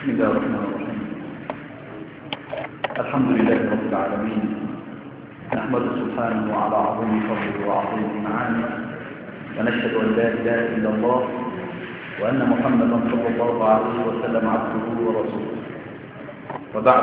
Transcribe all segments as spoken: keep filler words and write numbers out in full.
بسم الله الرحمن الرحيم. الحمد لله رب العالمين، نحمده سبحانه وعلى عظيم فضله وعظيم معاني، ونشهد أن لا إله إلا الله وأن محمدا صلى الله عليه وسلم عبده ورسوله. وبعد،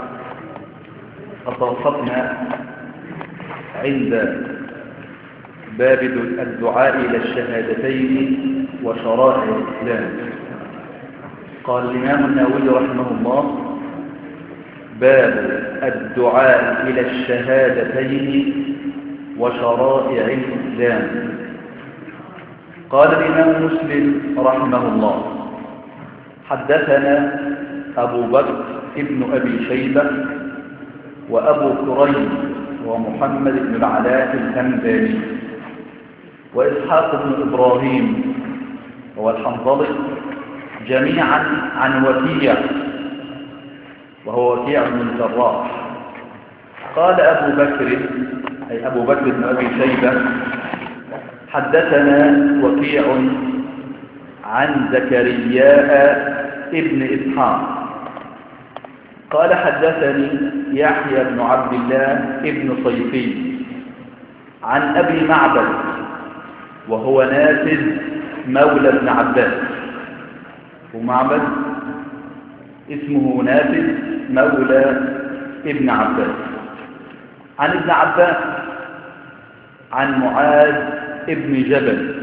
توقفنا عند باب الدعاء إلى الشهادتين وشرائع الإسلام. قال الإمام النووي رحمه الله: باب الدعاء إلى الشهادتين وشرائع الإسلام. قال الإمام مسلم رحمه الله: حدثنا أبو بكر ابن أبي شيبة وأبو كريم ومحمد بن العلاء الهمداني وإسحاق بن إبراهيم والحنظلي جميعا عن وكيع وهو وكيع بن الجراح. قال أبو بكر أي أبو بكر بن أبي شيبة: حدثنا وكيع عن زكرياء ابن إسحاق قال حدثني يحيى بن عبد الله ابن صيفي عن أبي معبد وهو نافذ مولى ابن عباس. ومعبد اسمه نافذ مولى ابن عباس عن ابن عباس عن معاذ ابن جبل.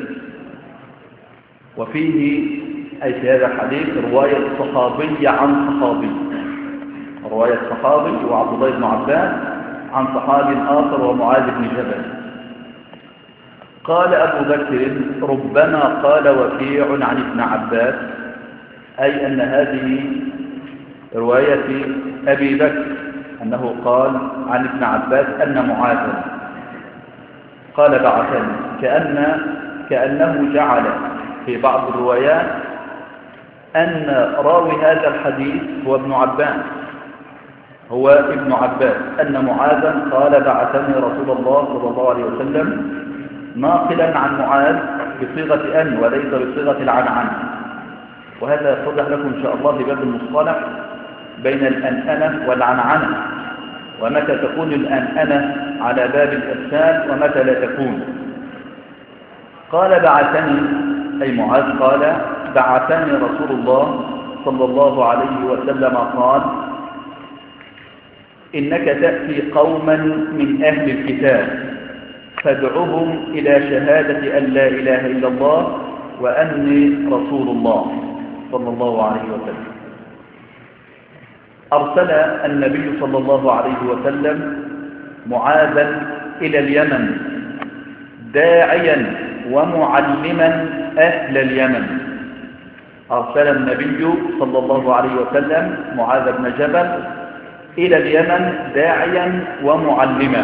وفيه أي في هذا الحديث رواية صحابي عن صحابي، رواية صحابي وعبد الله بن عباس عن صحابي آخر ومعاذ بن جبل. قال أبو بكر: ربما قال وكيع عن ابن عباس، أي أن هذه رواية أبي بكر أنه قال عن ابن عباس أن معاذا قال بعثني، كأن كأنه جعل في بعض الروايات أن راوي هذا الحديث هو ابن عباس هو ابن عباس أن معاذا قال بعثني رسول الله صلى الله عليه وسلم، ناقلا عن معاذ بصيغة أن وليس بصيغة العنعنة. وهذا يتضح لكم إن شاء الله في باب المصطلح بين الأنأنة والعنعنة، ومتى تكون الأنأنة على باب الإرسال ومتى لا تكون. قال بعثني أي معاذ قال بعثني رسول الله صلى الله عليه وسلم قال: إنك تأتي قوما من أهل الكتاب فادعهم إلى شهادة أن لا إله إلا الله وأني رسول الله صلى الله عليه وسلم. أرسل النبي صلى الله عليه وسلم معاذا إلى اليمن داعيا ومعلما أهل اليمن. أرسل النبي صلى الله عليه وسلم معاذ بن جبل إلى اليمن داعيا ومعلما.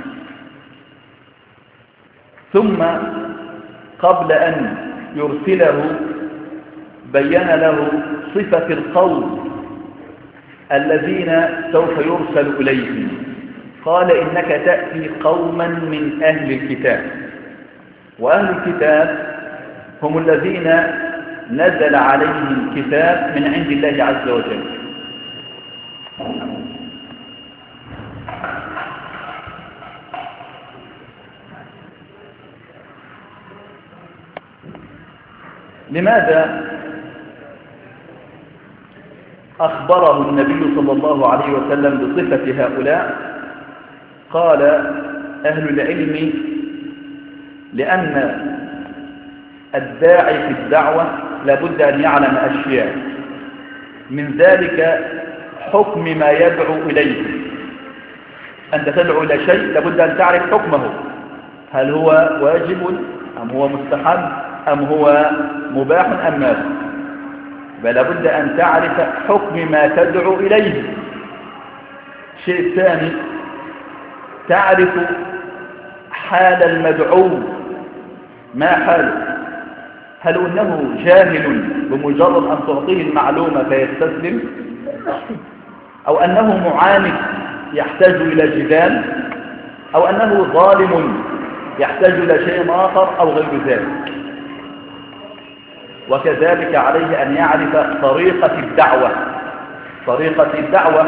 ثم قبل أن يرسله بين له صفة القوم الذين سوف يرسل إليهم. قال: إنك تأتي قوما من أهل الكتاب. وأهل الكتاب هم الذين نزل عليهم الكتاب من عند الله عز وجل. لماذا أخبره النبي صلى الله عليه وسلم بصفة هؤلاء؟ قال أهل العلم: لأن الداعي في الدعوة لابد أن يعلم أشياء، من ذلك حكم ما يدعو إليه. أنت تدعو إلى شيء لابد أن تعرف حكمه، هل هو واجب أم هو مستحب أم هو مباح أم ماذا؟ بل لابد أن تعرف حكم ما تدعو إليه. الشيء الثاني، تعرف حال المدعو، ما حاله، هل إنه جاهل بمجرد أن تعطيه المعلومة فيستسلم، أو أنه معاند يحتاج إلى جدال، أو أنه ظالم يحتاج إلى شيء آخر أو غير ذلك. وكذلك عليه أن يعرف طريقة الدعوة، طريقة الدعوة،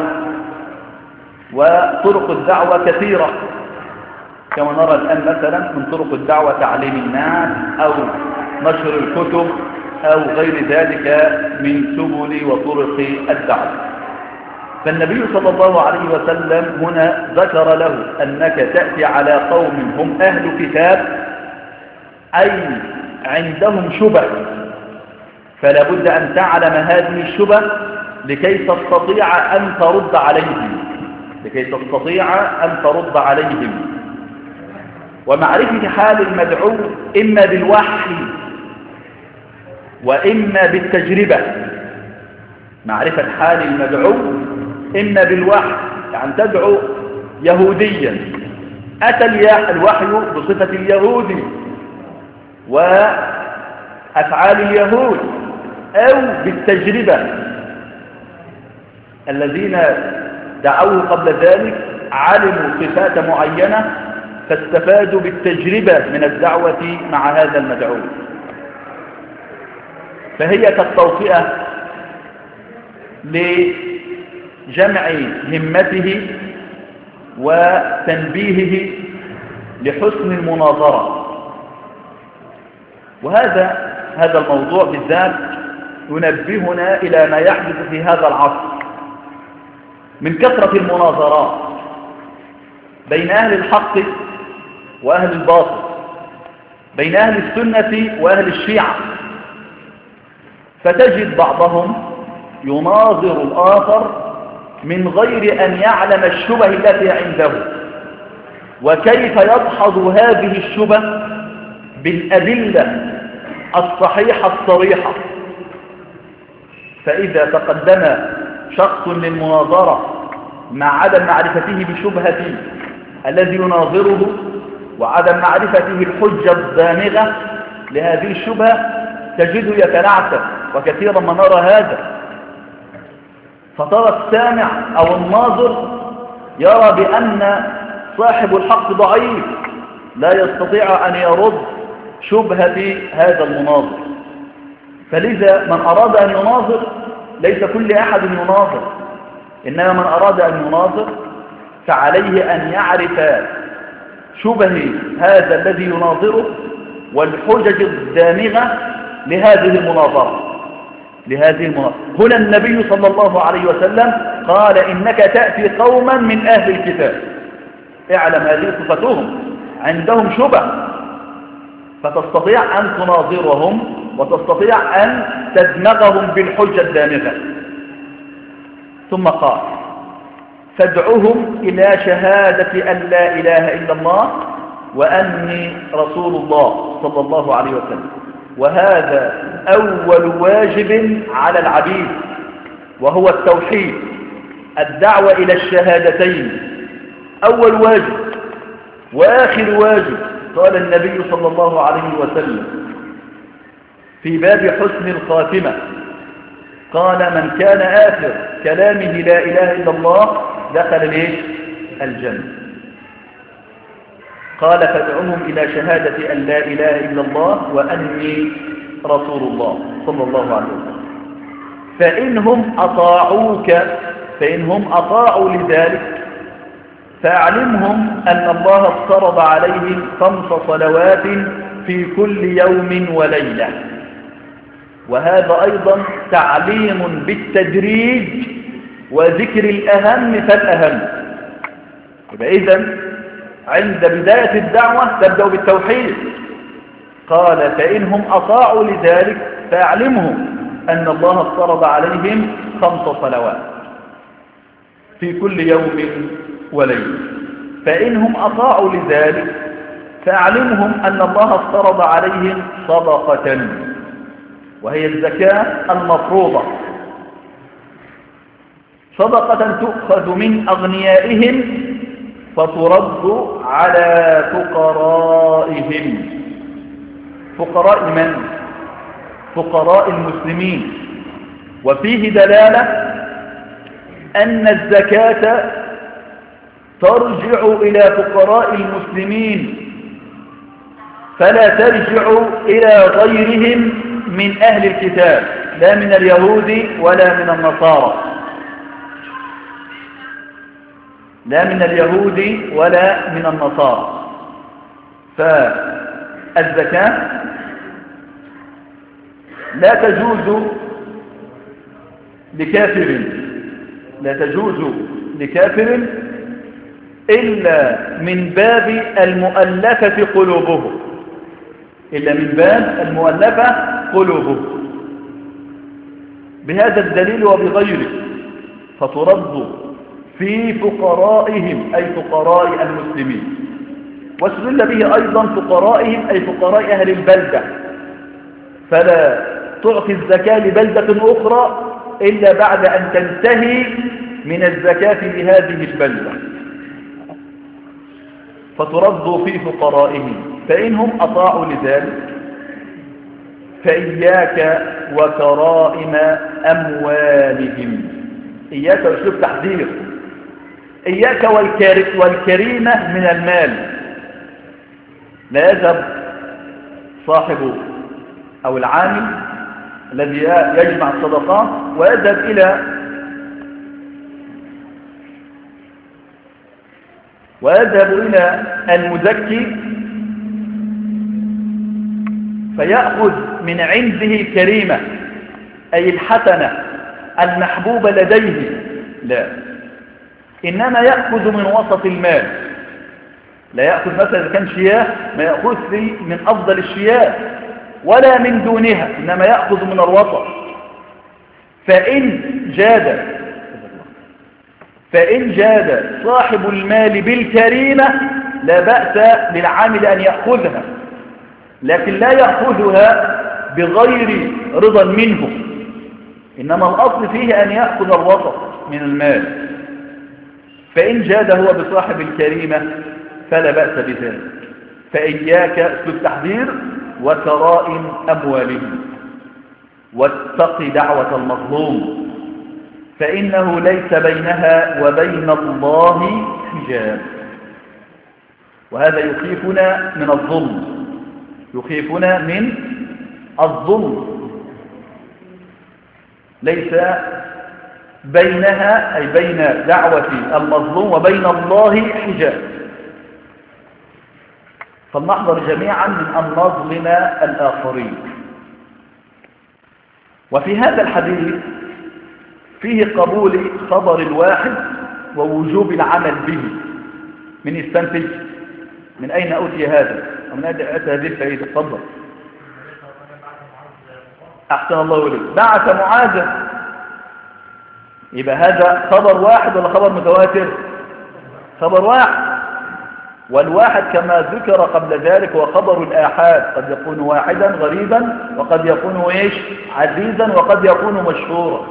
وطرق الدعوة كثيرة كما نرى الآن مثلا من طرق الدعوة تعليم الناس أو نشر الكتب أو غير ذلك من سبل وطرق الدعوة. فالنبي صلى الله عليه وسلم هنا ذكر له أنك تأتي على قوم هم أهل كتاب، أي عندهم شبه، فلا بد أن تعلم هذه الشبه لكي تستطيع أن ترد عليهم لكي تستطيع أن ترد عليهم ومعرفة حال المدعو إما بالوحي وإما بالتجربة. معرفة حال المدعو إما بالوحي، يعني تدعو يهوديا أتى الوحي بصفة اليهودي وأفعال اليهود، أو بالتجربة. الذين دعوه قبل ذلك علموا صفات معينة فاستفادوا بالتجربة من الدعوة مع هذا المدعو، فهي كالتوطئة لجمع همته وتنبيهه لحسن المناظرة. وهذا هذا الموضوع بالذات ينبهنا إلى ما يحدث في هذا العصر من كثرة المناظرات بين أهل الحق وأهل الباطل، بين أهل السنة وأهل الشيعة، فتجد بعضهم يناظر الآخر من غير أن يعلم الشبه التي عنده وكيف يدحض هذه الشبه بالأدلة الصحيحة الصريحة. فإذا تقدم شخص للمناظرة مع عدم معرفته بشبهة الذي يناظره وعدم معرفته الحجة الدامغة لهذه الشبهة تجده يتنعتب، وكثيرا ما نرى هذا. فترى السامع أو الناظر يرى بأن صاحب الحق ضعيف لا يستطيع أن يرد شبهة هذا المناظر. فلذا من أراد أن يناظر ليس كل أحد يناظر، إنما من أراد أن يناظر فعليه أن يعرف شبه هذا الذي يناظره والحجج الدامغة لهذه المناظرة لهذه المناظرة هنا النبي صلى الله عليه وسلم قال إنك تأتي قوما من أهل الكتاب، اعلم هذه صفتهم، عندهم شبه، فتستطيع أن تناظرهم وتستطيع أن تدمغهم بالحجة الدامغة. ثم قال فادعوهم إلى شهادة أن لا إله إلا الله وأني رسول الله صلى الله عليه وسلم. وهذا أول واجب على العبيد وهو التوحيد، الدعوة إلى الشهادتين أول واجب. وآخر واجب قال النبي صلى الله عليه وسلم في باب حسن الخاتمة قال من كان آخر كلامه لا إله إلا الله دخل ليه الجنة. قال فادعوهم إلى شهادة أن لا إله إلا الله وأني رسول الله صلى الله عليه وسلم. فإنهم أطاعوك فإنهم أطاعوا لذلك فأعلمهم أن الله افترض عليهم خمس صلوات في كل يوم وليلة. وهذا أيضا تعليم بالتدريج وذكر الأهم فالأهم. إذن عند بداية الدعوة تبدأ بالتوحيد. قال فإنهم أطاعوا لذلك فأعلمهم أن الله افترض عليهم خمس صلوات في كل يوم وليلة. فإنهم أطاعوا لذلك فأعلمهم أن الله افترض عليهم صدقة وهي الزكاة المفروضة، صدقة تؤخذ من أغنيائهم فترد على فقرائهم. فقراء من؟ فقراء المسلمين. وفيه دلالة أن الزكاة ترجع إلى فقراء المسلمين فلا ترجع إلى غيرهم من أهل الكتاب، لا من اليهود ولا من النصارى. لا من اليهود ولا من النصارى. فالزكاة لا تجوز لكافر لا تجوز لكافر إلا من باب المؤلفة قلوبه إلا من باب المؤلفة قلوبه بهذا الدليل وبغيره، فترد في فقرائهم أي فقراء المسلمين، واستدل به أيضا فقرائهم أي فقراء أهل البلدة، فلا تعطي الزكاة لبلدة أخرى إلا بعد أن تنتهي من الزكاة لهذه البلدة، فترد في فقرائهم، فإنهم أطاعوا لذلك فإياك وكرائم أموالهم. إياك أسلوب تحذير، إياك والكريمة من المال. لا يذهب صاحب أو العامل الذي يجمع الصدقات ويذهب إلى ويذهب إلى المزكي فيأخذ من عنده الكريمة أي الحسنة المحبوبة لديه، لا، إنما يأخذ من وسط المال. لا يأخذ مثلا إذا كان شياه ما يأخذ من أفضل الشياه ولا من دونها، إنما يأخذ من الوسط. فإن جاد فإن جاد صاحب المال بالكريمة لا بأس للعامل أن يأخذها، لكن لا يأخذها بغير رضا منه، إنما الأصل فيه أن يأخذ الوسط من المال. فإن جاد هو بصاحب الكريمة فلا بأس بذلك. فإياك اسلوب تحذير وكرائم أموالهم، واتق دعوة المظلوم فإنه ليس بينها وبين الله حجاب. وهذا يخيفنا من الظلم، يخيفنا من الظلم. ليس بينها أي بين دعوة المظلوم وبين الله حجاب. فلنحذر جميعا من أن نظلم الآخرين. وفي هذا الحديث فيه قبول خبر الواحد ووجوب العمل به. من يستنتج؟ من أين أوتي هذا؟ ومن أين أتى هذه الفائدة؟ تفضل. أحسن الله إليك. بعث معاذا، يبقى هذا خبر واحد ولا خبر متواتر؟ خبر واحد، والواحد كما ذكر قبل ذلك هو خبر الآحاد، قد يكون واحدا غريبا وقد يكون ايش عزيزا وقد يكون مشهورا.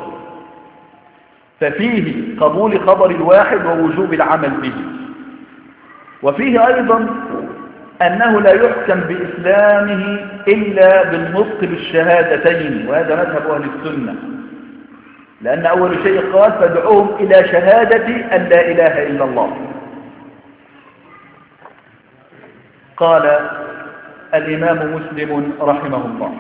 ففيه قبول خبر الواحد ووجوب العمل به. وفيه أيضا أنه لا يحكم بإسلامه إلا بالنطق بالشهادتين، وهذا مذهب أهل السنة، لأن أول شيء قال فادعوهم إلى شهادة أن لا إله إلا الله. قال الإمام مسلم رحمه الله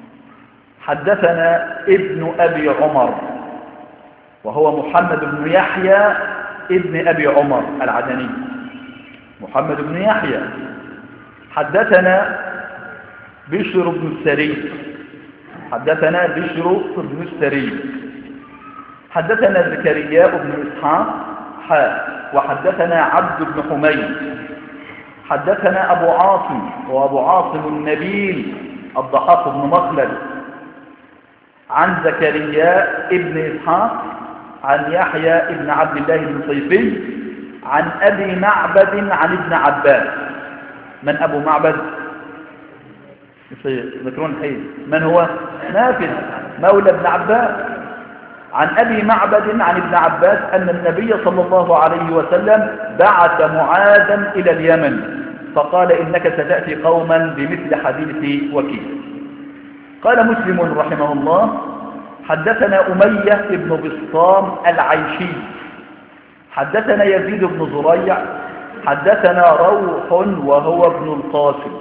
حدثنا ابن أبي عمر وهو محمد بن يحيى ابن أبي عمر العدني، محمد بن يحيى. حدثنا بشر بن السري حدثنا بشر بن السري حدثنا زكريا بن إسحاق حاء وحدثنا عبد بن حميد حدثنا أبو عاصم وأبو عاصم النبيل الضحاك بن مخلد عن زكريا ابن إسحاق عن يحيى ابن عبد الله بن صيفي عن أبي معبد عن ابن عباس. من أبو معبد؟ ذكرون الحين من هو؟ نافذ مولى ابن عباس. عن أبي معبد عن ابن عباس أن النبي صلى الله عليه وسلم بعث معاذا إلى اليمن فقال إنك ستأتي قوما بمثل حديث وكيل. قال مسلم رحمه الله حدثنا أمية بن بسطام العيشي حدثنا يزيد بن زريع حدثنا روح وهو ابن القاسم.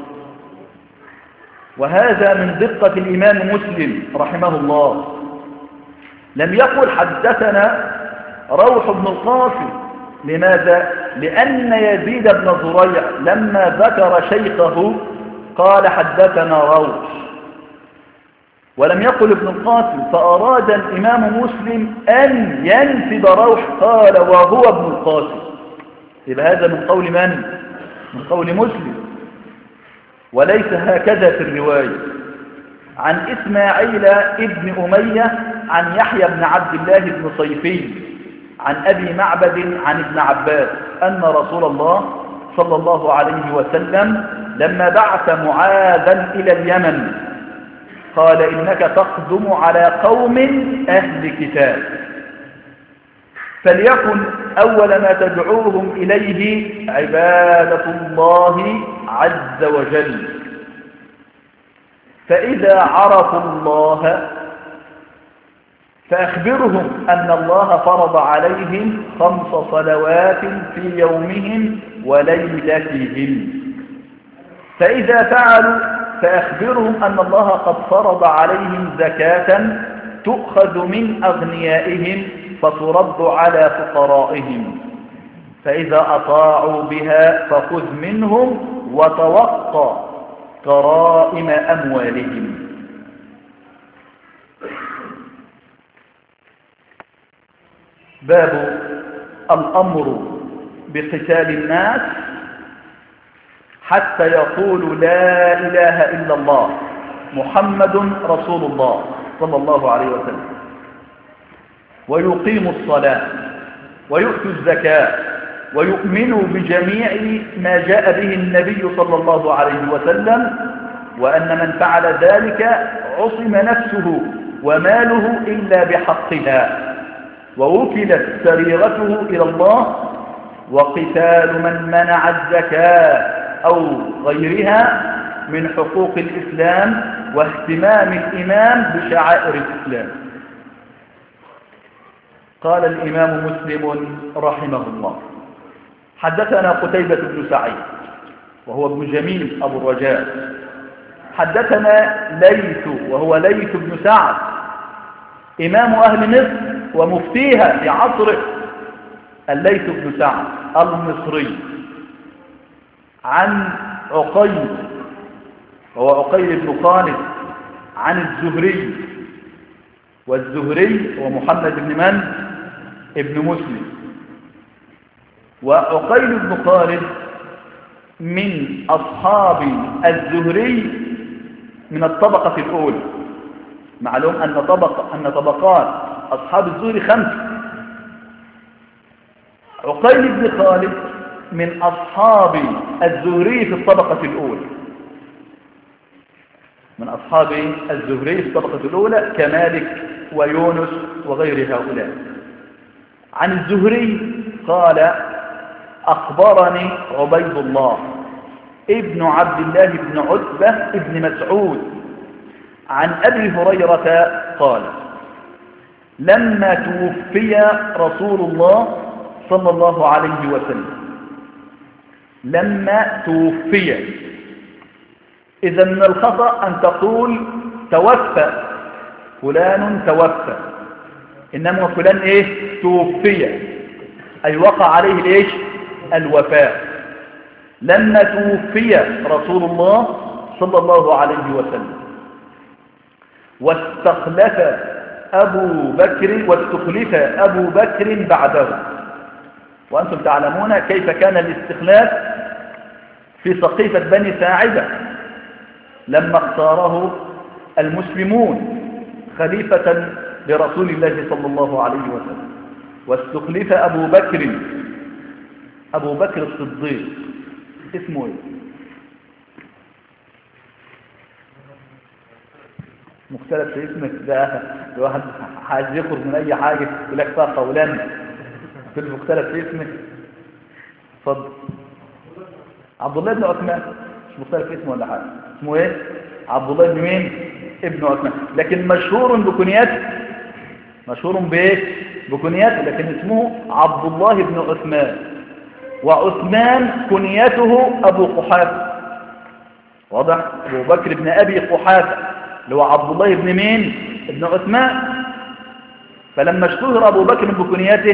وهذا من دقة الإمام مسلم رحمه الله، لم يقل حدثنا روح بن القاسم لماذا؟ لأن يزيد بن زريع لما ذكر شيخه قال حدثنا روح، ولم يقل ابن القاسم، فأراد الإمام مسلم أن ينسب روح قال وهو ابن القاسم. يبقى هذا من قول من؟ من قول مسلم، وليس هكذا في الرواية. عن إسماعيل ابن أمية عن يحيى بن عبد الله بن صيفي عن أبي معبد عن ابن عباس أن رسول الله صلى الله عليه وسلم لما بعث معاذا إلى اليمن قال إنك تقدم على قوم أهل كتاب، فليكن أول ما تدعوهم إليه عبادة الله عز وجل، فإذا عرفوا الله فأخبرهم أن الله فرض عليهم خمس صلوات في يومهم وليلتهم، فإذا فعلوا فأخبرهم أن الله قد فرض عليهم زكاة تؤخذ من أغنيائهم فترد على فقرائهم، فإذا أطاعوا بها فخذ منهم وتوقى كرائم أموالهم. باب الأمر بقتال الناس حتى يقولوا لا إله إلا الله محمد رسول الله صلى الله عليه وسلم، ويقيموا الصلاة ويؤتوا الزكاة ويؤمنوا بجميع ما جاء به النبي صلى الله عليه وسلم، وأن من فعل ذلك عصم نفسه وماله إلا بحقها، ووكلت سريرته إلى الله، وقتال من منع الزكاة أو غيرها من حقوق الإسلام واهتمام الإمام بشعائر الإسلام. قال الإمام مسلم رحمه الله حدثنا قتيبة بن سعيد وهو ابن جميل أبو الرجاء، حدثنا ليث وهو ليث بن سعد إمام أهل مصر ومفتيها في عصره، الليث بن سعد المصري، عن عقيل وهو عقيل بن خالد عن الزهري، والزهري هو محمد بن من؟ ابن مسلم. وعقيل بن خالد من أصحاب الزهري من الطبقة الأولى. معلوم أن طبق أن طبقات أصحاب الزهري خمسة. عقيل بن خالد من أصحاب الزهري في الطبقة الأولى، من أصحاب الزهري في الطبقة الأولى كمالك ويونس وغير هؤلاء. عن الزهري قال أخبرني عبيد الله ابن عبد الله بن عتبة ابن مسعود عن أبي هريرة قال لما توفي رسول الله صلى الله عليه وسلم، لما توفي، إذا من الخطأ أن تقول توفى فلان توفى، إنما فلان إيه؟ توفي، أي وقع عليه الإيش؟ الوفاة. لما توفي رسول الله صلى الله عليه وسلم واستخلف أبو بكر واستخلف أبو بكر بعده، وأنتم تعلمون كيف كان الاستخلاف في سقيفة بني ساعدة لما اختاره المسلمون خليفة لرسول الله صلى الله عليه وسلم، واستخلف أبو بكر أبو بكر الصديق. اسمه ايه؟ مختلف في اسمك ده، الواحد عايز يخرج من اي حاجه يقول لك فيها قولان في المختلف في اسمك. اتفضل. عبد الله بن عثمان، مش مختلف في اسمه ولا حاجه، اسمه ايه؟ عبد الله بن مين؟ ابن عثمان، لكن مشهور بكنيته، مشهور بايه؟ بكنيته، لكن اسمه عبد الله بن عثمان. وعثمان كنيته ابو قحافه، واضح؟ ابو بكر بن ابي قحافه اللي هو عبد الله بن مين؟ ابن عثمان. فلما اشتهر ابو بكر بكنيته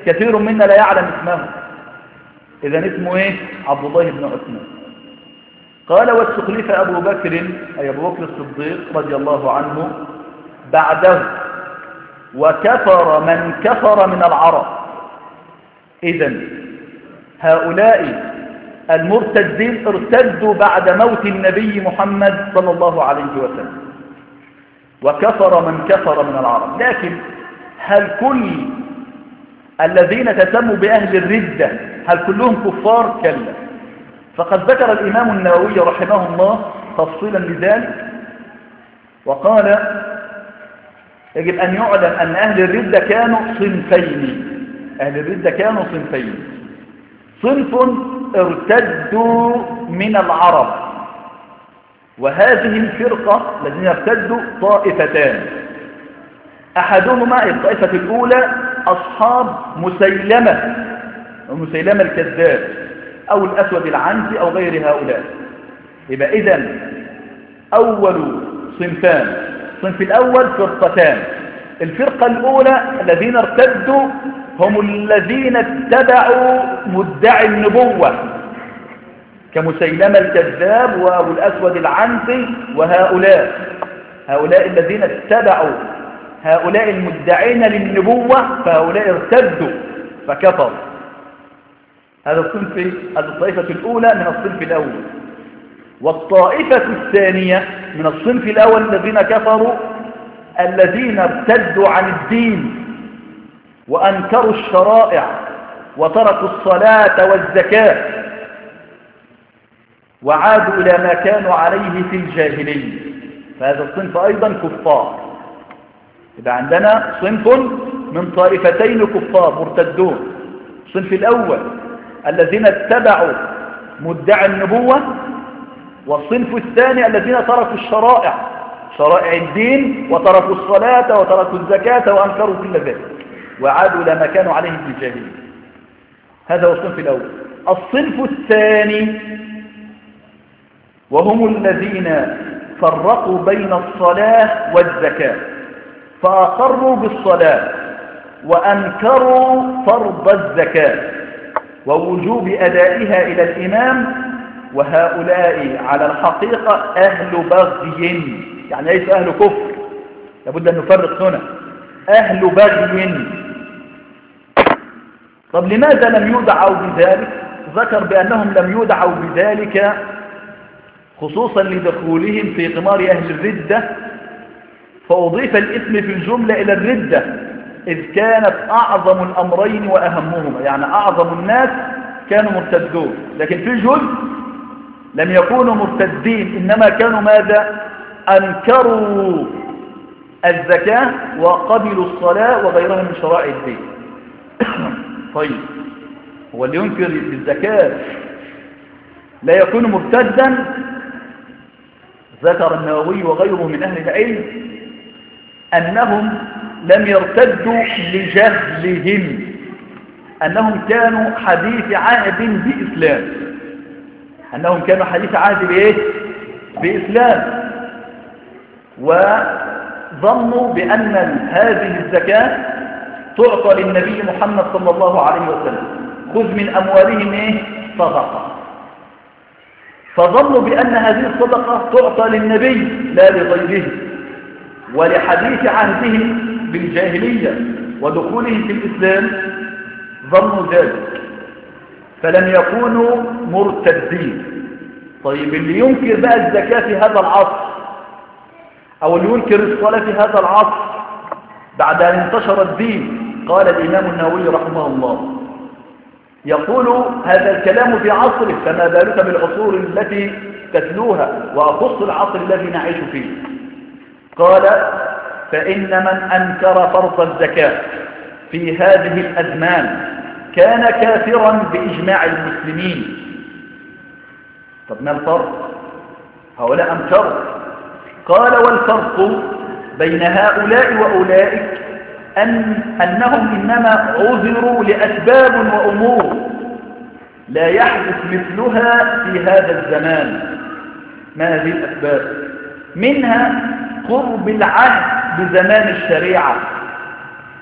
كثير منا لا يعلم اسمه. إذن اسمه إيه؟ عبد الله بن عثمان. قال واستخلف أبو بكر أي أبو بكر الصديق رضي الله عنه بعده وكفر من كفر من العرب. إذن هؤلاء المرتدين ارتدوا بعد موت النبي محمد صلى الله عليه وسلم، وكفر من كفر من العرب. لكن هل كل الذين تسموا بأهل الردة هل كلهم كفار؟ كلا. فقد ذكر الإمام النووي رحمه الله تفصيلا لذلك وقال يجب أن يعلم أن أهل الردة كانوا صنفين. أهل الردة كانوا صنفين. صنف ارتدوا من العرب، وهذه الفرقة الذين ارتدوا طائفتان. أحدهما الطائفة الأولى أصحاب مسيلمة ومسيلمة الكذاب أو الأسود العنسي أو غير هؤلاء. يبقى إذن أول صنفان. الصنف الأول فرقتان. الفرقة الأولى الذين ارتدوا هم الذين اتبعوا مدعي النبوة كمسيلمة الكذاب وأبو الأسود العنسي وهؤلاء. هؤلاء الذين اتبعوا هؤلاء المدعين للنبوة فهؤلاء ارتدوا فكفروا. هذا الصنف، هذه الطائفة الأولى من الصنف الأول. والطائفة الثانية من الصنف الأول الذين كفروا الذين ارتدوا عن الدين وأنكروا الشرائع وتركوا الصلاة والزكاة وعادوا إلى ما كانوا عليه في الجاهلية. فهذا الصنف أيضا كفار. إذا عندنا صنف من طائفتين كفار مرتدون. الصنف الأول الذين اتبعوا مدعي النبوة، والصنف الثاني الذين تركوا الشرائع شرائع الدين وتركوا الصلاة وتركوا الزكاة وأنكروا كل ذلك وعادوا إلى ما كانوا عليه في الجاهلية. هذا هو الصنف الأول. الصنف الثاني وهم الذين فرقوا بين الصلاة والزكاة فأقروا بالصلاة وأنكروا فرض الزكاة ووجوب أدائها إلى الإمام. وهؤلاء على الحقيقة أهل بغي، يعني ليس أهل كفر، لابد أن نفرق هنا. أهل بغي. طب لماذا لم يدعوا بذلك؟ ذكر بأنهم لم يدعوا بذلك خصوصا لدخولهم في قمار أهل الردة، فأضيف الاسم في الجملة إلى الردة إذ كانت أعظم الأمرين وأهمهما. يعني أعظم الناس كانوا مرتدون، لكن في جزء لم يكونوا مرتدين، إنما كانوا ماذا؟ أنكروا الزكاة وقبلوا الصلاة وغيرها من شرائع الدين. طيب هو اللي ينكر الزكاة لا يكون مرتدا؟ ذكر النووي وغيره من أهل العلم أنهم لم يرتدوا لجهلهم، أنهم كانوا حديث عهد بإسلام أنهم كانوا حديث عهد بإيه؟ بإسلام، وظنوا بأن هذه الزكاة تعطى للنبي محمد صلى الله عليه وسلم. خذ من أموالهم إيه؟ صدقة. فظنوا بأن هذه الصدقة تعطى للنبي لا لغيره، ولحديث عهدهم بالجاهلية ودخولهم في الإسلام ظنوا ذلك، فلم يكونوا مرتدين. طيب اللي ينكر بقى الزكاة في هذا العصر أو اللي ينكر الصلاة في هذا العصر بعد أن انتشر الدين، قال الإمام النووي رحمه الله يقول هذا الكلام في عصره، فما بالك بالعصور التي تتلوها، وأخص العصر الذي نعيش فيه. قال فإن من أنكر فرض الزكاة في هذه الأزمان كان كافرا بإجماع المسلمين. طب ما الفرق؟ هؤلاء أنكروا. قال والفرق بين هؤلاء وأولئك أن أنهم إنما عذروا لأسباب وأمور لا يحدث مثلها في هذا الزمان. ما هذه الأسباب؟ منها قرب العهد بزمان الشريعة،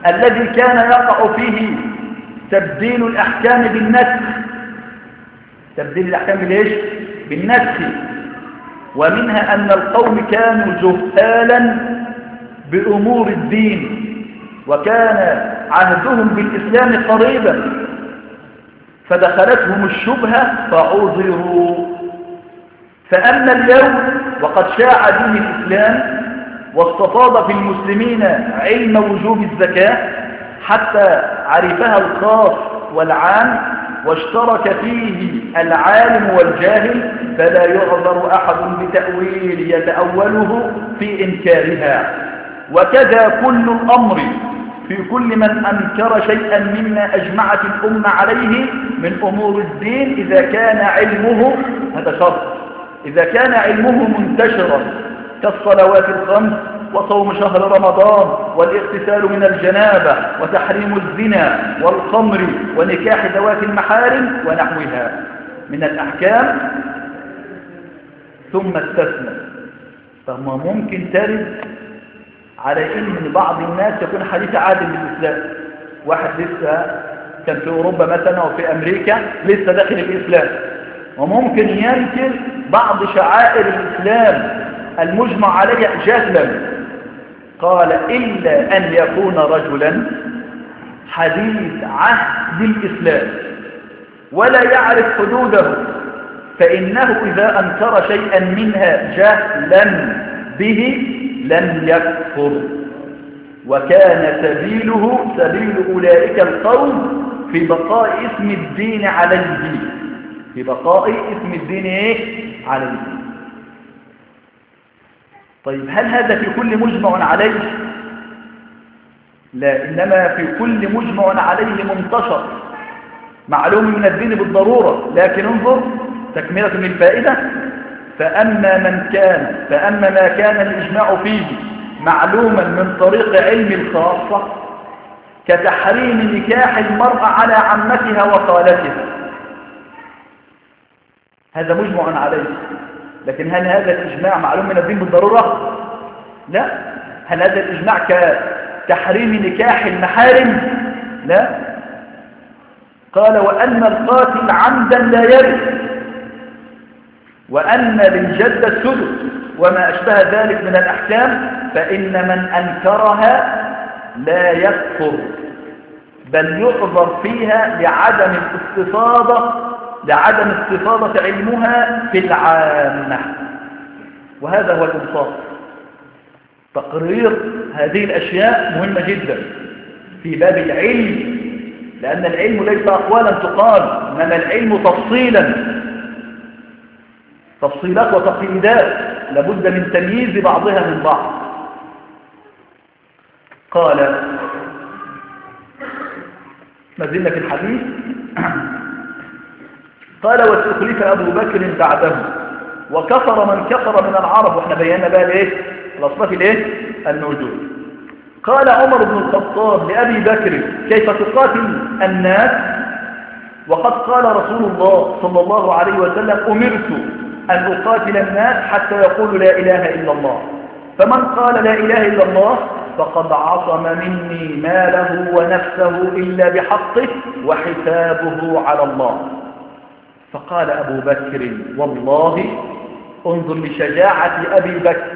الذي كان يقع فيه تبديل الأحكام بالنسخ. تبديل الأحكام بالإيش؟ بالنسخ. ومنها أن القوم كانوا جهالا بأمور الدين، وكان عهدهم بالإسلام قريبا، فدخلتهم الشبهة فعذروا. فأما اليوم وقد شاع دين الإسلام واستفاض في المسلمين علم وجوب الزكاة حتى عرفها الخاص والعام واشترك فيه العالم والجاهل، فلا يعذر أحد بتأويل يتأوله في إنكارها. وكذا كل الأمر في كل من أنكر شيئا مما أجمعت الأمة عليه من أمور الدين إذا كان علمه، هذا شرط، إذا كان علمه منتشرا كالصلوات الخمس وصوم شهر رمضان والاغتسال من الجنابة وتحريم الزنا والخمر ونكاح ذوات المحارم ونحوها من الأحكام، ثم استثنى. فما ممكن ترد على إن بعض الناس يكون حديث عادل بالإسلام، واحد لسه كان في أوروبا مثلا أو في أمريكا لسه داخل الإسلام، وممكن ينكر بعض شعائر الإسلام المجمع عليها جهلا. قال إلا أن يكون رجلا حديث عهد الإسلام ولا يعرف حدوده، فإنه إذا أنكر شيئا منها جهلا به لم يكفر، وكان سبيله سبيل أولئك القوم في بقاء اسم الدين عليه، في بقاء اسم الدين إيه؟ عليه. طيب هل هذا في كل مجمع عليه؟ لا، إنما في كل مجمع عليه منتشر معلوم من الدين بالضرورة. لكن انظر تكملة للفائدة. فأما من كان فأما ما كان الإجماع فيه معلوما من طريق علم الخاصة كتحريم نكاح المرأة على عمتها وخالتها، هذا مجمع عليه. لكن هل هذا الإجماع معلوم من الدين بالضرورة؟ لا. هل هذا الإجماع كتحريم نكاح المحارم؟ لا. قال وأن القاتل عمدا لا يرث، وأن للجد السدس وما أشبه ذلك من الأحكام، فإن من أنكرها لا يكفر بل يعذر فيها لعدم الاستفاضة لعدم استفاضة علمها في العامة. وهذا هو الإنصاف. تقرير هذه الأشياء مهمة جدا في باب العلم، لأن العلم ليس أقوالا تقال، إنما العلم تفصيلا، تفصيلات وتقييدات لابد من تمييز بعضها من بعض. قال ما زلنا في الحديث. قال واستخلف أبو بكر بعده وكفر من كفر من العرب. واحنا بينا بقى الايه الاصناف الايه الموجود. قال عمر بن الخطاب لأبي بكر كيف تقاتل الناس وقد قال رسول الله صلى الله عليه وسلم أمرت أن أقاتل الناس حتى يقولوا لا إله إلا الله، فمن قال لا إله إلا الله فقد عصم مني ماله ونفسه إلا بحقه وحسابه على الله. فقال أبو بكر والله انظر لشجاعة أبي بكر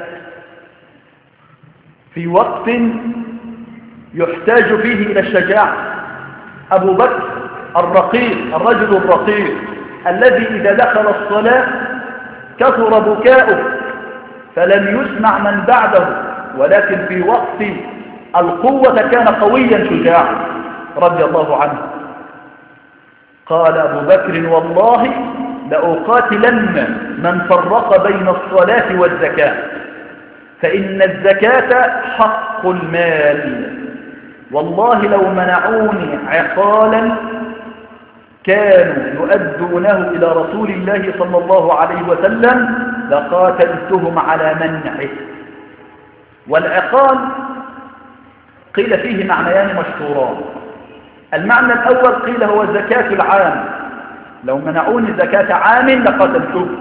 في وقت يحتاج فيه إلى الشجاعة. أبو بكر الرقيق، الرجل الرقيق الذي إذا دخل الصلاة كثر بكاؤه فلم يسمع من بعده، ولكن في وقت القوة كان قويا شجاعا رضي الله عنه. قال أبو بكر والله لأقاتلن من فرق بين الصلاة والزكاة، فإن الزكاة حق المال، والله لو منعوني عقالا كانوا يؤدونه إلى رسول الله صلى الله عليه وسلم لقاتلتهم على منعه. والعقال قيل فيه معنيان مشهوران. المعنى الأول قيل هو زكاة العام، لو منعوني زكاة عام لقاتلتهم.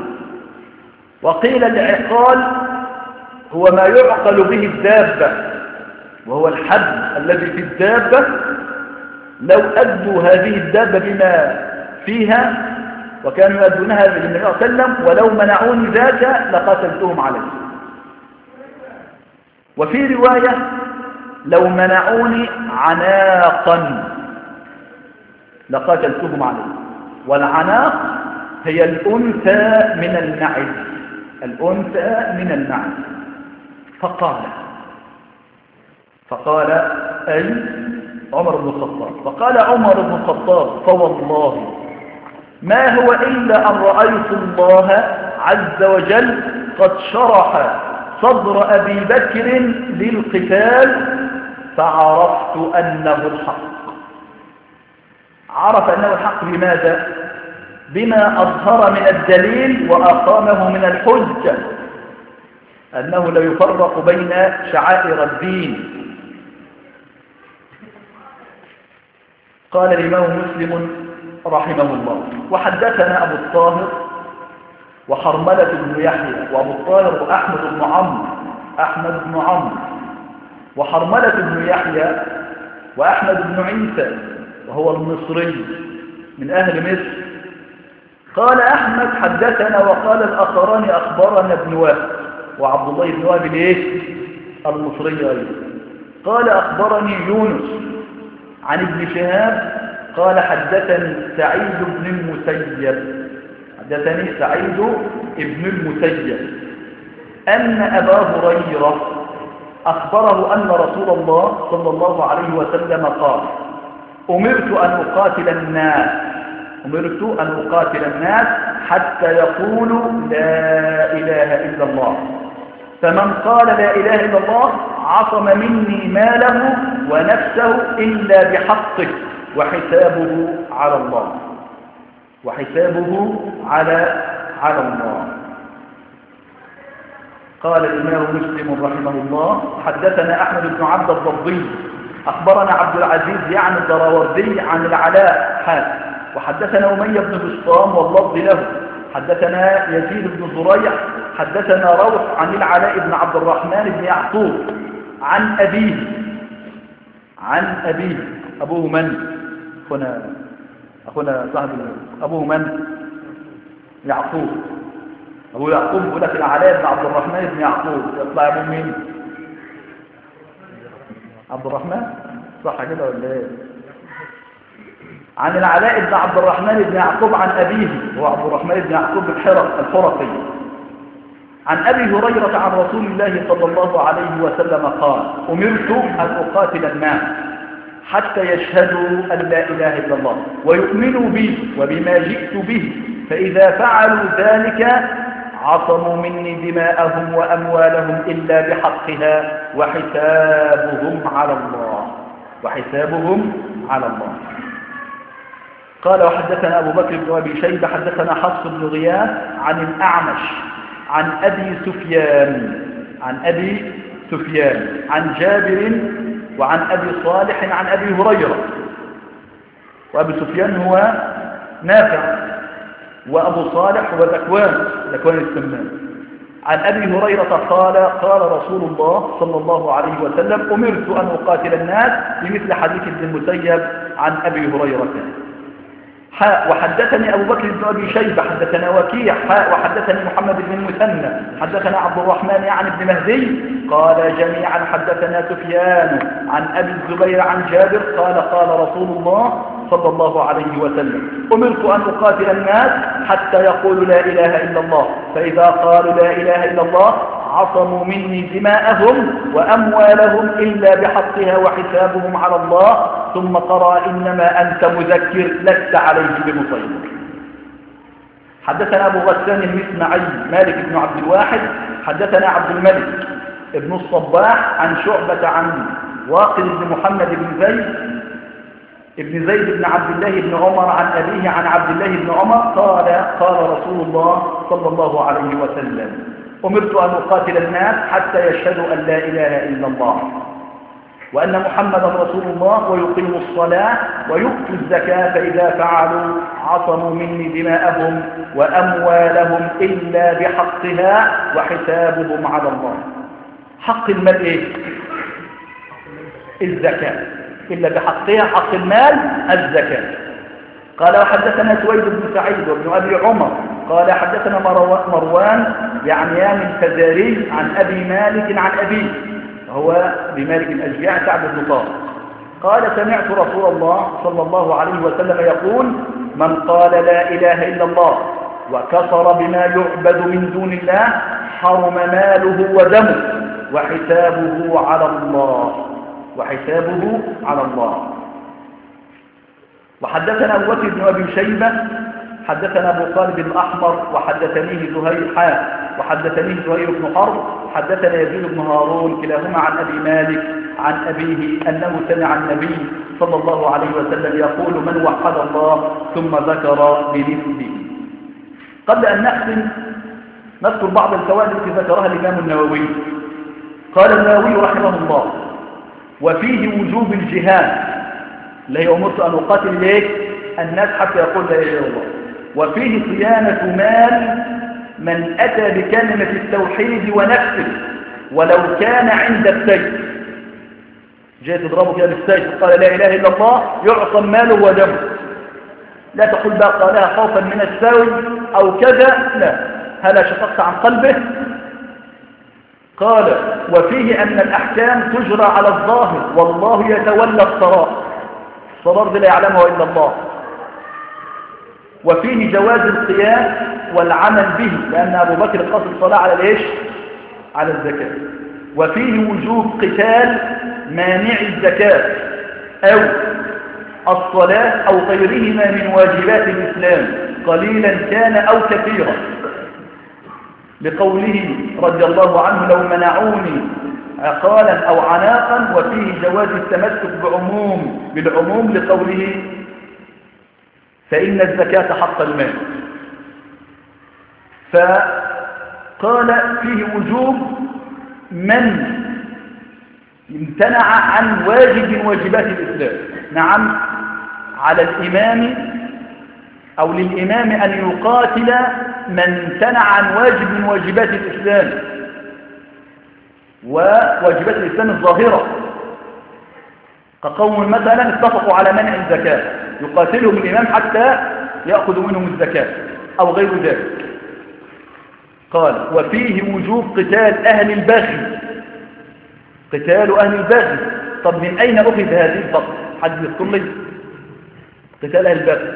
وقيل العقال هو ما يعقل به الدابة، وهو الحد الذي في الدابة، لو أدوا هذه الدابة بما فيها وكانوا يؤدونها للنبي صلى الله عليه وسلم ولو منعوني ذاك لقاتلتهم عليه. وفي رواية لو منعوني عناقا لقاتلتهم عليه. والعناق هي الأنثى من المعز، الأنثى من المعز. فقال فقال أي عمر بن الخطاب، فقال عمر بن الخطاب فوالله ما هو إلا أن رأيت الله عز وجل قد شرح صدر أبي بكر للقتال فعرفت أنه الحق. عرف أنه الحق بماذا؟ بما أظهر من الدليل وأقامه من الحجة، أنه لا يفرق بين شعائر الدين. قال الإمام مسلم رحمه الله وحدثنا أبو الطاهر وحرملة بن يحيى، وأبو الطاهر وأحمد بن عمرو أحمد بن عمرو وحرملة بن يحيى وأحمد بن عيسى وهو المصري من أهل مصر. قال أحمد حدثنا، وقال الآخران أخبرنا ابن وهب، وعبد الله بن وهب الايه المصري أيضا. قال أخبرني يونس عن ابن شهاب قال حدثني سعيد بن المسيب حدثني سعيد بن المسيب أن أبا هريرة أخبره أن رسول الله صلى الله عليه وسلم قال أمرت أن أقاتل الناس أمرت أن أقاتل الناس حتى يقولوا لا إله إلا الله، فمن قال لا إله إلا الله عصم مني ماله ونفسه إلا بحقه وحسابه على الله وحسابه على على الله. قال الإمام مسلم رحمه الله حدثنا أحمد بن عبد الضبي أخبرنا عبد العزيز يعني الدراوردي عن العلاء حاتم وحدثنا أمية بن بسطام واللفظ له حدثنا يزيد بن زريع حدثنا روح عن العلاء بن عبد الرحمن بن يعقوب عن أبيه عن أبيه أبوه من؟ أخونا أخونا صاحب أبوه من؟ يعقوب. أبو يعقوب يقول لك العلاء بن عبد الرحمن بن يعقوب، يطلع أبوه مين؟ عبد الرحمن صح كده ولا ايه؟ عن العلاء بن عبد الرحمن بن يعقوب عن أبيه هو عبد الرحمن بن يعقوب الحرقي عن أبي هريرة عن رسول الله صلى الله عليه وسلم قال أمرت أن أقاتل الناس حتى يشهدوا أن لا إله إلا الله ويؤمنوا بي وبما جئت به، فإذا فعلوا ذلك عصموا مني دماءهم وأموالهم إلا بحقها وحسابهم على الله وحسابهم على الله. قال وحدثنا أبو بكر بن أبي شيبة حدثنا حفص بن غياث عن الأعمش عن أبي سفيان عن أبي سفيان عن جابر وعن أبي صالح عن أبي هريرة. وأبي سفيان هو نافع وأبو صالح هو ذكوان ذكوان السمان. عن أبي هريرة قال قال رسول الله صلى الله عليه وسلم أمرت أن أقاتل الناس بمثل حديث ابن المسيب عن أبي هريرة. حاء وحدثني أبو بكر بن أبي شيبة حدثنا وكيع حاء وحدثني محمد بن المثنى حدثنا عبد الرحمن يعني بن مهدي قال جميعا حدثنا سفيان عن أبي الزبير عن جابر قال قال رسول الله صلى الله عليه وسلم أمرت أن أقاتل الناس حتى يقولوا لا إله إلا الله، فإذا قالوا لا إله إلا الله عصموا مني دماءهم وأموالهم إلا بحقها وحسابهم على الله. ثم قرأ إنما أنت مذكر لست عليه بمسيطر. حدثنا أبو غسان المسمعي مالك بن عبد الواحد حدثنا عبد الملك ابن الصباح عن شعبة عن واقد بن محمد بن زيد ابن زيد بن عبد الله بن عمر عن أبيه عن عبد الله بن عمر قال قال رسول الله صلى الله عليه وسلم أمرت أن أقاتل الناس حتى يشهدوا أن لا إله إلا الله وأن محمدا رسول الله ويقيموا الصلاة ويؤتوا الزكاة، فإذا فعلوا عصموا مني دماءهم وأموالهم إلا بحقها وحسابهم على الله. حق المال إيه؟ الزكاة إلا بحقها، حق المال الزكاة. قال وحدثنا سويد بن سعيد وابن أبي عمر قال حدثنا مروان يعنيان الفزاري عن أبي مالك عن أبيه، هو بمالك الأشجاع سعد بن طارق قال سمعت رسول الله صلى الله عليه وسلم يقول من قال لا إله إلا الله وكفر بما يعبد من دون الله حرم ماله ودمه وحسابه على الله وحسابه على الله. وحدثنا أبو بكر بن أبي شيبة حدثنا أبو خالد الأحمر وحدثنيه زهير حاء وحدثنيه زهير بن حرب حدثنا يزيد بن هارون كلاهما عن أبي مالك عن أبيه أنه سمع النبي صلى الله عليه وسلم يقول من وحد الله ثم ذكر بمثله. قبل أن نختم نذكر بعض الفوائد التي ذكرها الإمام النووي. قال النووي رحمه الله وفيه وجوب الجهاد، لا أمرت أن أقاتل ليك الناس حتى يقول لا إله إلا الله، وفيه صيانة مال من أتى بكلمة التوحيد ونفسه ولو كان عند السيف، جاء تضربه كده بالسيف قال لا إله إلا الله يعصم ماله ودمه، لا تقول بقى قالها خوفا من السوي أو كذا، لا، هل شققت عن قلبه. قال وفيه أن الأحكام تجرى على الظاهر والله يتولى السرائر، السرائر دي لا يعلمها إلا الله. وفيه جواز القياس والعمل به لأن أبو بكر قصد الصلاة على الإيش؟ على الزكاة. وفيه وجوب قتال مانع الزكاة أو الصلاة أو غيرهما من واجبات الإسلام قليلا كان أو كثيرا، لقوله رضي الله عنه لو منعوني عقالا أو عناقا. وفيه جواز التمسك بعموم بالعموم لقوله فإن الزكاة حق المال. فقال فيه وجوب من امتنع عن واجب من واجبات الإسلام. نعم، على الإمام أو للإمام أن يقاتل من امتنع عن واجب من واجبات الإسلام وواجبات الإسلام الظاهرة، كقوم مثلا اتفقوا على منع الزكاة يقاتلهم الإمام حتى يأخذ منهم الزكاة أو غير ذلك. قال وفيه وجوب قتال أهل البغي، قتال أهل البغي. طب من أين أخذ هذه الفقر؟ حد يذكر لي قتال أهل البغي.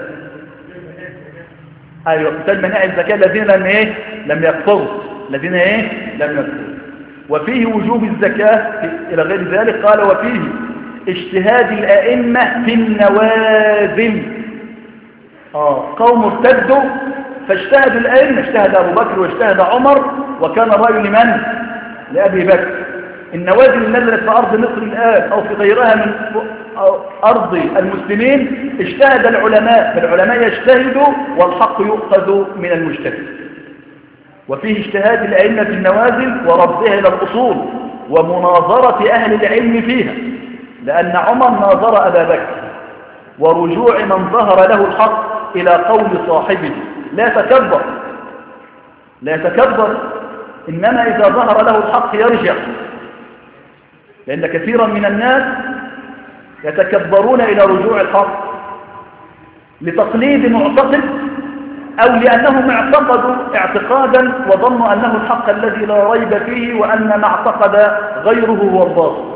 أيوة، قتال مناع الزكاة الذين لم إيه لم يكفروا، الذين إيه لم يكفروا. وفيه وجوب الزكاة إلى غير ذلك. قال وفيه اجتهاد الأئمة في النوازل. آه قوم ارتدوا فاجتهدوا الأئمة، اجتهد أبو بكر واجتهد عمر وكان الرأي لمن؟ لأبي بكر. النوازل نزلت في أرض مصر الآن أو في غيرها من أرض المسلمين اجتهد العلماء، فالعلماء يجتهدوا والحق يؤخذ من المجتهد. وفيه اجتهاد الأئمة في النوازل وربطها إلى الأصول ومناظرة أهل العلم فيها، لأن عمر ناظر أبا بكر، ورجوع من ظهر له الحق إلى قول صاحبه. لا تكبر لا تكبر إنما إذا ظهر له الحق يرجع، لأن كثيرا من الناس يتكبرون إلى رجوع الحق لتقليد معتقد أو لأنهم اعتقدوا اعتقادا وظنوا أنه الحق الذي لا ريب فيه وأن ما اعتقد غيره هو الباطل.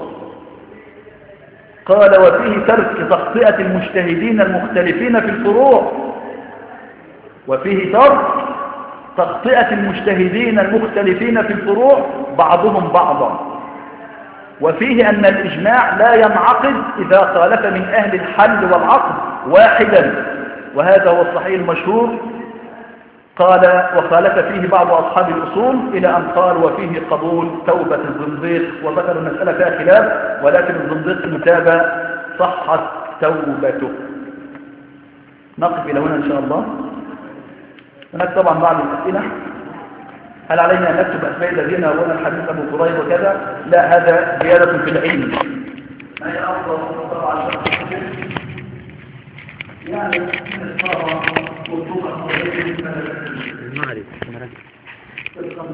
قال وفيه ترك تخطئة المجتهدين المختلفين في الفروع، وفيه ترك تخطئة المجتهدين المختلفين في الفروع بعضهم بعضا. وفيه أن الإجماع لا ينعقد إذا خالف من أهل الحل والعقد واحدا، وهذا هو الصحيح المشهور. قال وخالف فيه بعض أصحاب الأصول إلى أن قال وفيه قبول توبة الزنديق، وذكر المسألة فيها خلاف، ولكن الزنديق المتابع صحت توبته. نقف إلى هنا إن شاء الله. هناك طبعا بعض الأسئلة. هل علينا أن نكتب أسماء الذين يرون الحديث أبو قريب وكذا؟ لا، هذا زيادة في العلم. أي أفضل طبعا يعني من الصلاة والطوبة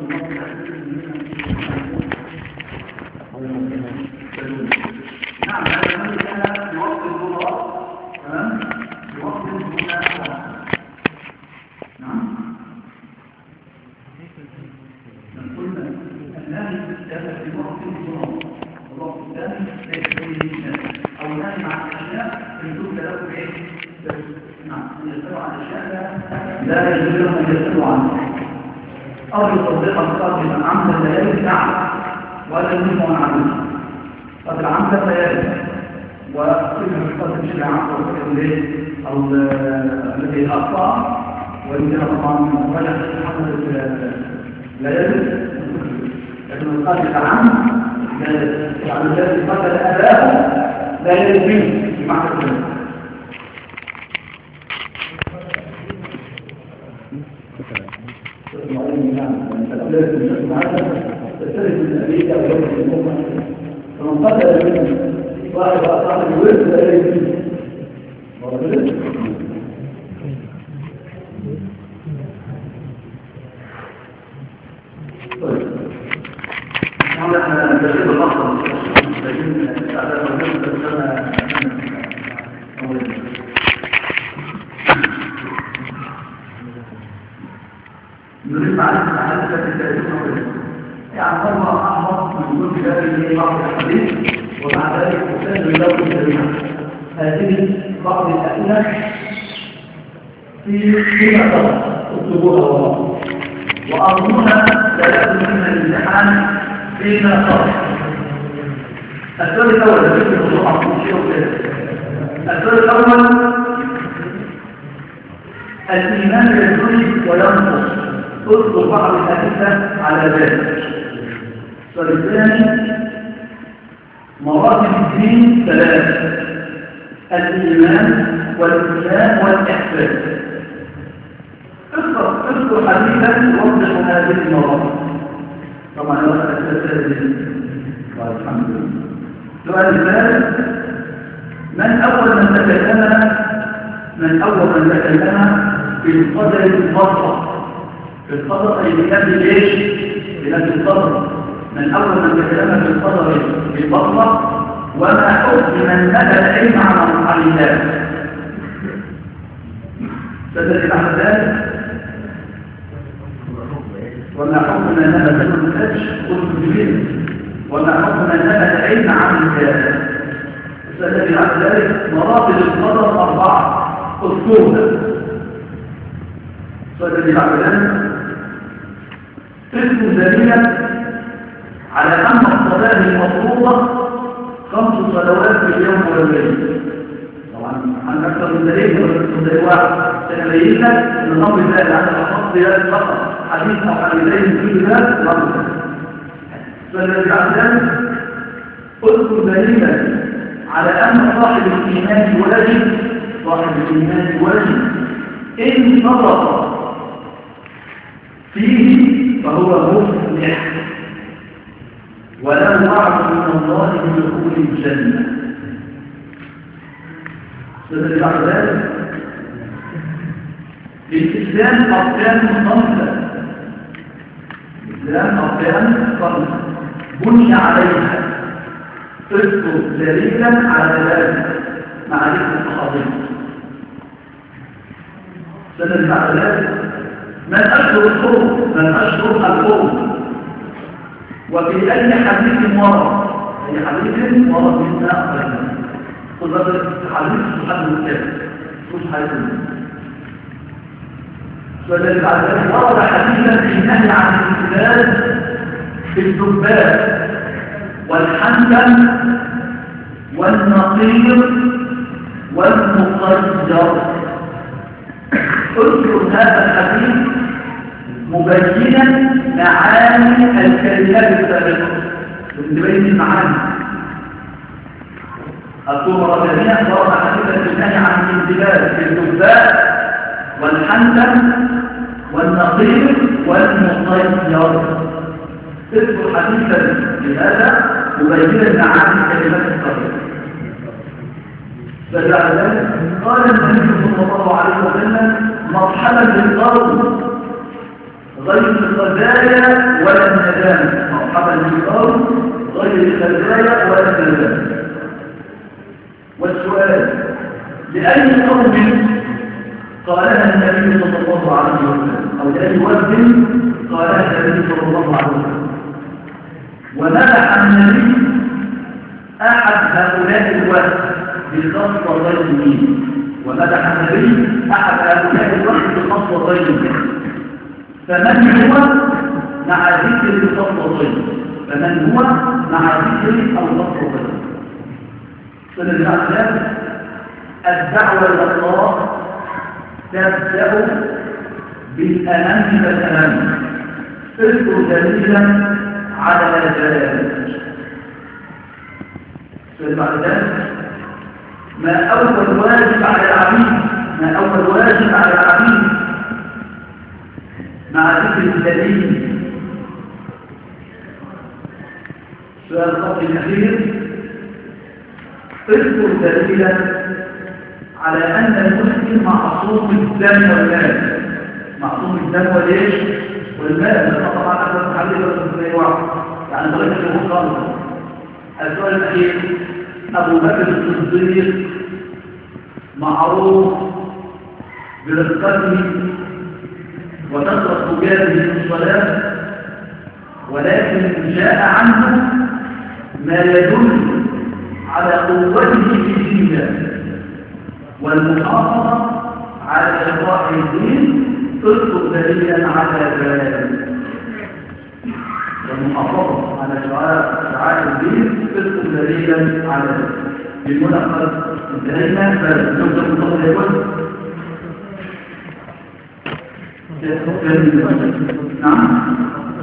المعرفة. يسألوا عن أشياء لا يجوز لهم أن يسألوا عنها أو يصدقها صادقا عمدا لا يجوز نعم ولا يجوز أن عمدا قد العمد لا يجوز وصفة القدر شيء عمد وصفة أو الذي أخطأ وإن طبعا رجع محمد لا يجوز لكن القدر عمد يعني الذي قتل أباه لا يجوز منه بمعنى الكلمة فمن قتل منه واحد وأصحاب الورث لا يجوز طيب نحن نتشير الأخر لكن هذا موجود كما نريد معرفة حدثة التاريخ يعني هو أحمد من كل هذه بعض الحديث ومع ذلك تسجل له الجميع هذه بعض الأسئلة في فيما ترى اكتبوها وراء وأظنها لا يكون من الامتحان فيما ترى السؤال الأول ذكر الوضوء عن شيء وكذا السؤال الأول الإيمان يزيد وينقص اذكر بعض الأدلة على ذلك السؤال الثاني مراتب الدين ثلاثة الإيمان والإسلام والإحسان اذكر اذكر حديثا يوضح هذه المراتب طبعا لو أسأل الحمد لله السؤال الثالث من أول من تكلم من أول من تكلم في القدر المطلق في القدر أي بلاد الجيش بلاد القدر من أول من تكلم في القدر المطلق وما حكم من نبى العلم عن الله تدري بعد ذلك وما حكم من نبى العلم قلت جميل وما حكم من نبى العلم عن الله تدري بعد ذلك مراتب القدر أربعة أسلوبها تدري بعد ذلك اسم دليلا على أن الصلاة المفروضة خمس صلوات في اليوم والليل طبعا عن أكثر من دليل ولا من دليل واحد سنبين لك أن الأمر الثاني عن الأخص زيادة فقط حديث أو حديثين في ذلك الأمر الثاني بعد ذلك اذكر دليلا على أن صاحب الإيمان واجب صاحب الإيمان واجب إن صدق فيه فهو مفلح وله وعد من الله بدخول الجنة سيدنا بعد ذلك الإسلام أركان خمسة الإسلام أركان خمسة بني عليها اذكر دليلا على ذلك معرفة الصحابين سيدنا بعد ذلك من أشهر الحروب من أشهر الحروب وفي أي حديث ورد أي حديث ورد من أقل قل هذا حديث سبحانه الكتاب مش حديث فالذي بعد ذلك ورد حديثا في النهي عن الامتداد في الذباب والحنكم والنقير والمقير اذكر هذا الحديث مبينا معاني الكلمات السابقة تبين المعاني الصورة الثانية ورد حديثا في النهي عن الانتباه في الذباب والحنكم والنقير والمقير اذكر حديثا لهذا مبينا معاني الكلمات السابقة فبعد ذلك قال النبي صلى الله عليه وسلم مرحبا بالقوم غير الخزايا ولا الندامة مرحبا بالقوم غير الخزايا ولا الندامة والسؤال لأي قوم قالها النبي صلى الله عليه وسلم أو لأي وفد قالها النبي صلى الله عليه وسلم ومنع النبي أحد هؤلاء الوفد بخصلتين، ومدح النبي أحد هؤلاء الوحد بخصلتين، فمن هو مع ذكر الخصلتين؟ فمن هو مع ذكر الخصلتين؟ صلى الله عليه وسلم الدعوة إلى الله تبدأ بالأهم فالأهم. اذكر دليلا على ذلك. بعد ذلك ما أول واجب على العبيد ما أول واجب على العبيد مع ذكر الدليل. سؤال الخط الأخير: اذكر دليلا على أن المسلم معصوم الدم والمال. معصوم الدم وليش؟ والمال. طبعا أكثر محلل ولا واحد يعني طريقة المخالفة. السؤال الأخير: أبو بكر الصديق معروف برفقته وكثرة جاده في الصلاة، ولكن جاء عنه ما يدل على قوته في الدين والمحافظة على شرائع الدين. اذكر دليلا على ذلك. والمحافظة على شرائع الدين اذكر دليلا على ذلك. بالملخص انتهينا. فنبدأ بالفضل يقول نعم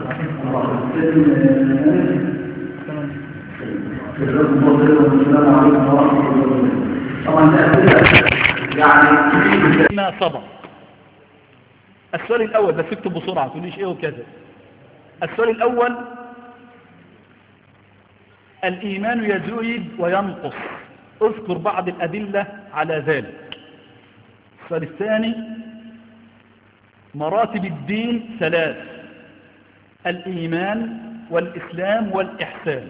السلام عليكم ورحمة الله وبركاته. طبعا يعني ما صبر. السؤال الأول بس اكتب بسرعة تقوليش ايه وكذا. السؤال الأول: الإيمان يزيد وينقص، اذكر بعض الأدلة على ذلك. السؤال الثاني: مراتب الدين ثلاث: الإيمان والإسلام والإحسان.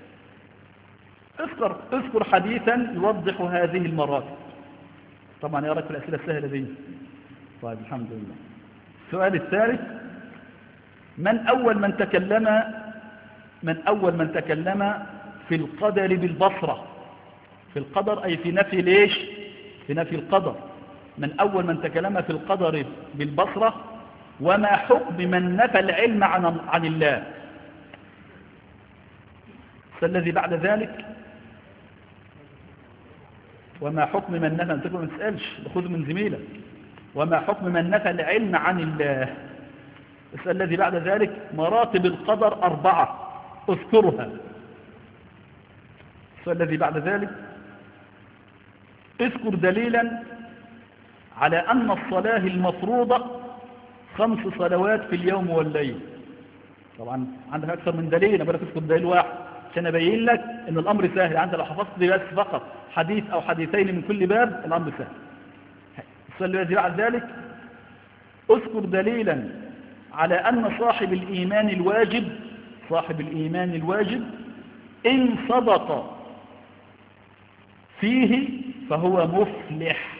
اذكر اذكر حديثا يوضح هذه المراتب. طبعا يا رب الأسئلة السهلة دي. طيب الحمد لله. السؤال الثالث: من أول من تكلم من أول من تكلم في القدر بالبصرة؟ في القدر أي في نفي ليش؟ في نفي القدر. من أول من تكلم في القدر بالبصرة؟ وما حكم من نفى العلم عن عن الله؟ فالذي بعد ذلك: وما حكم من نفى، انت ما تسألش خذ من زميلك. وما حكم من نفى العلم عن الله؟ السؤال الذي بعد ذلك: مراتب القدر أربعة، اذكرها. السؤال الذي بعد ذلك: اذكر دليلا على أن الصلاة المفروضة خمس صلوات في اليوم والليل. طبعا عندك أكثر من دليل، أنا بقول لك اذكر دليل واحد عشان أبين لك أن الأمر سهل. عندك لو حفظت بس فقط حديث أو حديثين من كل باب الأمر سهل. السؤال الذي بعد ذلك: اذكر دليلا على أن صاحب الإيمان الواجب صاحب الإيمان الواجب إن صدق فيه فهو مفلح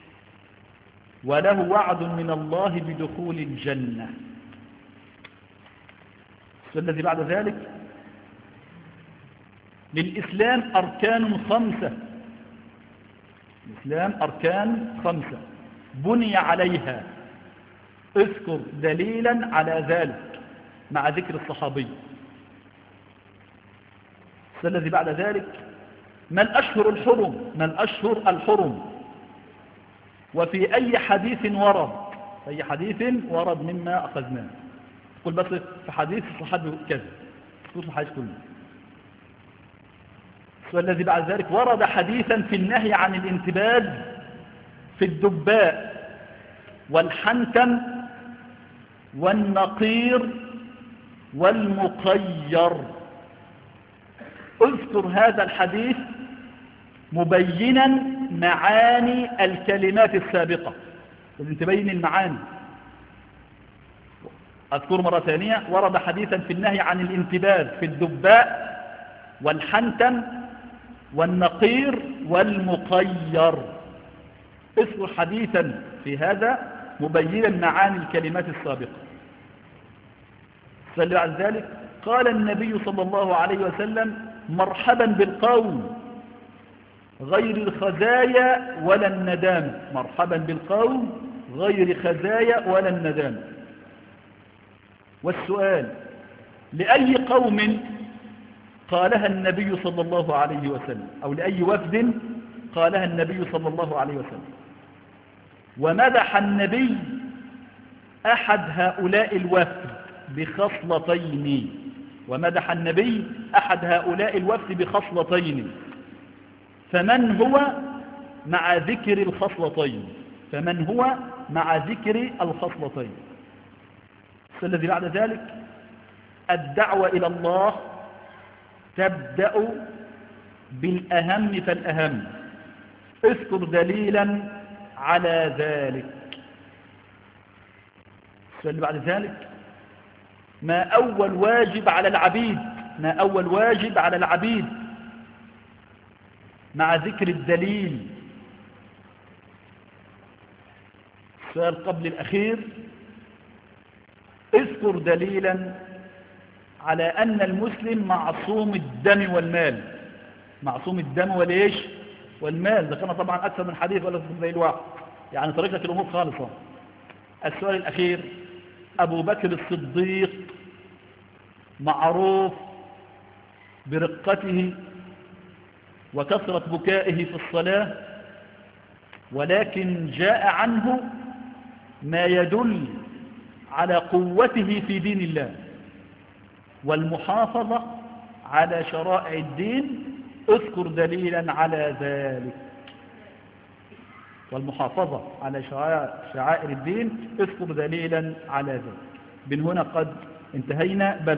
وله وعد من الله بدخول الجنة. السؤال الذي بعد ذلك: للإسلام أركان خمسة الإسلام أركان خمسة بني عليها، اذكر دليلا على ذلك مع ذكر الصحابي. السؤال الذي بعد ذلك: ما الأشهر الحرم ما الأشهر الحرم وفي أي حديث ورد أي حديث ورد مما أخذناه؟ قل بس في حديث الصحابي كذا، تقول الحديث كله. السؤال الذي بعد ذلك: ورد حديثا في النهي عن الانتباذ في الدباء والحنكم والنقير والمقير، اذكر هذا الحديث مبينا معاني الكلمات السابقة. لازم تبين المعاني. أذكر مرة ثانية: ورد حديثا في النهي عن الانتباذ في الدباء والحنتم والنقير والمقير، اذكر حديثا في هذا مبينا معاني الكلمات السابقة. فلعل ذلك قال النبي صلى الله عليه وسلم: مرحبا بالقوم غير الخزايا ولا الندامة. مرحبا بالقوم غير خزايا ولا الندامة. والسؤال: لأي قوم قالها النبي صلى الله عليه وسلم، أو لأي وفد قالها النبي صلى الله عليه وسلم؟ ومدح النبي أحد هؤلاء الوفد بخصلتين. ومدح النبي أحد هؤلاء الوفد بخصلتين. فمن هو مع ذكر الخصلتين؟ فمن هو مع ذكر الخصلتين؟ الذي بعد ذلك: الدعوة إلى الله تبدأ بالأهم فالأهم. اذكر دليلا على ذلك. السؤال اللي بعد ذلك: ما أول واجب على العبيد؟ ما أول واجب على العبيد مع ذكر الدليل؟ السؤال قبل الأخير: اذكر دليلا على أن المسلم معصوم الدم والمال. معصوم الدم والإيش والمال. ذكرنا طبعا أكثر من حديث ولا تذكر زي الواحد، يعني طريقة الأمور خالصة. السؤال الأخير: أبو بكر الصديق معروف برقته وكثرة بكائه في الصلاة، ولكن جاء عنه ما يدل على قوته في دين الله والمحافظة على شرائع الدين. اذكر دليلا على ذلك. والمحافظة على شعائر الدين اذكر دليلا على ذلك. من هنا قد انتهينا.